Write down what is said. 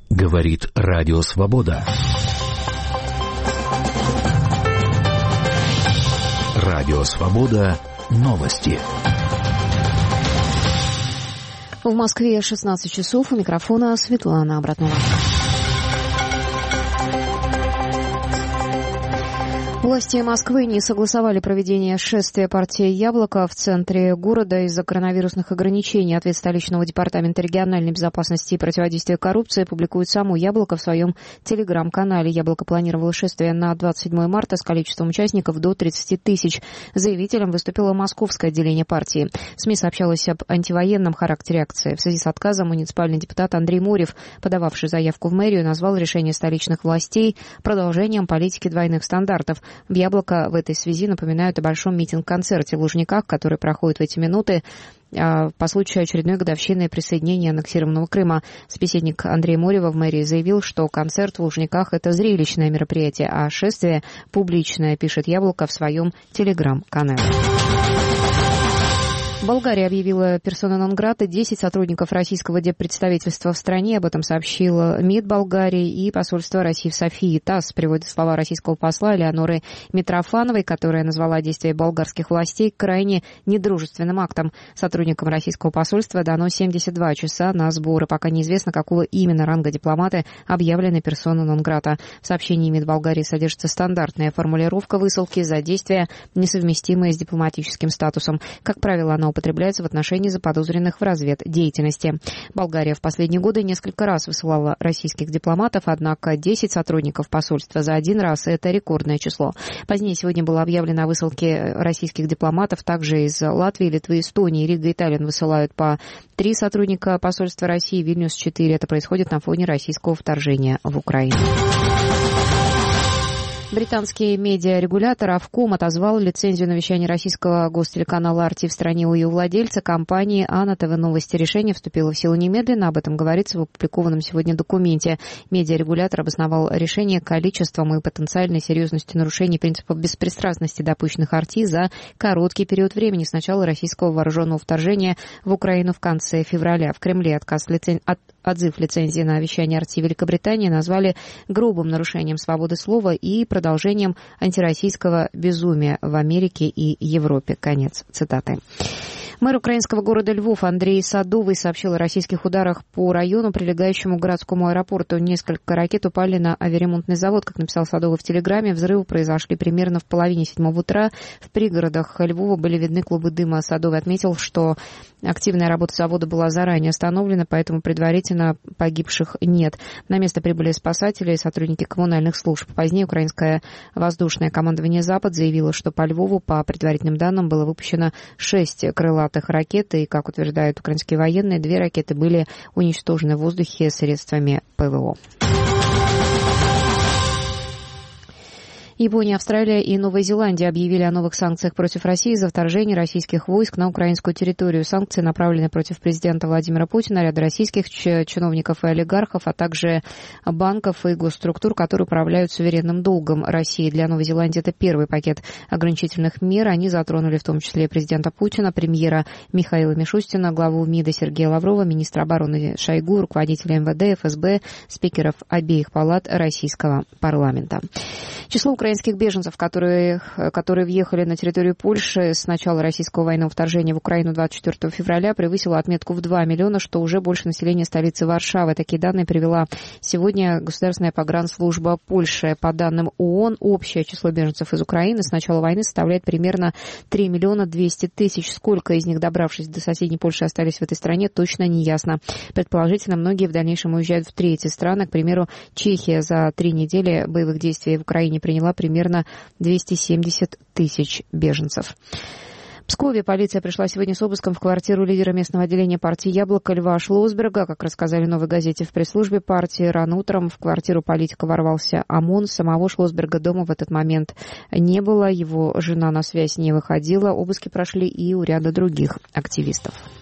Говорит Радио Свобода. Радио Свобода. Новости. В Москве 16 часов. У микрофона Светлана Абратнова. Власти Москвы не согласовали проведение шествия партии «Яблоко» в центре города из-за коронавирусных ограничений. Ответ столичного департамента региональной безопасности и противодействия коррупции публикует само «Яблоко» в своем телеграм-канале. «Яблоко» планировало шествие на 27 марта с количеством участников до 30 тысяч. Заявителем выступило московское отделение партии. В СМИ сообщалось об антивоенном характере акции. В связи с отказом муниципальный депутат Андрей Морев, подававший заявку в мэрию, назвал решение столичных властей продолжением политики двойных стандартов. В «Яблоко» в этой связи напоминают о большом митинг-концерте в Лужниках, который проходит в эти минуты по случаю очередной годовщины присоединения аннексированного Крыма. Собеседник Андрея Морева в мэрии заявил, что концерт в Лужниках – это зрелищное мероприятие, а шествие – публичное, пишет «Яблоко» в своем телеграм-канале. Болгария объявила персона нон-грата 10 сотрудников российского диппредставительства в стране. Об этом сообщил МИД Болгарии и посольство России в Софии. ТАСС приводит слова российского посла Элеоноры Митрофановой, которая назвала действия болгарских властей крайне недружественным актом. Сотрудникам российского посольства дано 72 часа на сборы. Пока неизвестно, какого именно ранга дипломаты объявлены персона нон-грата. В сообщении МИД Болгарии содержится стандартная формулировка высылки за действия, несовместимые с дипломатическим статусом. Как правило, она употребляется в отношении заподозренных в разведдеятельности. Болгария в последние годы несколько раз высылала российских дипломатов, однако 10 сотрудников посольства за один раз – это рекордное число. Позднее сегодня было объявлено о высылке российских дипломатов также из Латвии, Литвы, Эстонии. Рига и Таллин высылают по 3 сотрудника посольства России, Вильнюс – 4. Это происходит на фоне российского вторжения в Украину. Британский медиарегулятор Ofcom отозвал лицензию на вещание российского гостелеканала «Арти» в стране у ее владельца, компании «Ана ТВ Новости». Решение вступило в силу немедленно. Об этом говорится в опубликованном сегодня документе. Медиарегулятор обосновал решение количеством и потенциальной серьезностью нарушений принципов беспристрастности, допущенных «Арти» за короткий период времени с начала российского вооруженного вторжения в Украину в конце февраля. В Кремле отзыв лицензии на вещание «Арти» Великобритании назвали грубым нарушением свободы слова и продолжением антироссийского безумия в Америке и Европе. Конец цитаты. Мэр украинского города Львов Андрей Садовый сообщил о российских ударах по району, прилегающему к городскому аэропорту. Несколько ракет упали на авиаремонтный завод. Как написал Садовый в телеграме, взрывы произошли примерно в половине 7 утра. В пригородах Львова были видны клубы дыма. Садовый отметил, что активная работа завода была заранее остановлена, поэтому предварительно погибших нет. На место прибыли спасатели и сотрудники коммунальных служб. Позднее украинское воздушное командование «Запад» заявило, что по Львову, по предварительным данным, было выпущено 6 крылатых ракет, и, как утверждают украинские военные, 2 ракеты были уничтожены в воздухе средствами ПВО. Япония, Австралия и Новая Зеландия объявили о новых санкциях против России за вторжение российских войск на украинскую территорию. Санкции направлены против президента Владимира Путина, ряда российских чиновников и олигархов, а также банков и госструктур, которые управляют суверенным долгом России. Для Новой Зеландии это первый пакет ограничительных мер. Они затронули в том числе президента Путина, премьера Михаила Мишустина, главу МИДа Сергея Лаврова, министра обороны Шойгу, руководителя МВД, ФСБ, спикеров обеих палат российского парламента. Число украинских беженцев, которые въехали на территорию Польши с начала российского военного вторжения в Украину 24 февраля, превысило отметку в 2 миллиона, что уже больше населения столицы Варшавы. Такие данные привела сегодня Государственная погранслужба Польши. По данным ООН, общее число беженцев из Украины с начала войны составляет примерно 3 миллиона 200 тысяч. Сколько из них, добравшись до соседней Польши, остались в этой стране, точно не ясно. Предположительно, многие в дальнейшем уезжают в третьи страны. К примеру, Чехия за 3 недели боевых действий в Украине приняла примерно 270 тысяч беженцев. В Пскове полиция пришла сегодня с обыском в квартиру лидера местного отделения партии «Яблоко» Льва Шлосберга. Как рассказали «Новой газете» в пресс-службе партии, рано утром в квартиру политика ворвался ОМОН. Самого Шлосберга дома в этот момент не было. Его жена на связь не выходила. Обыски прошли и у ряда других активистов.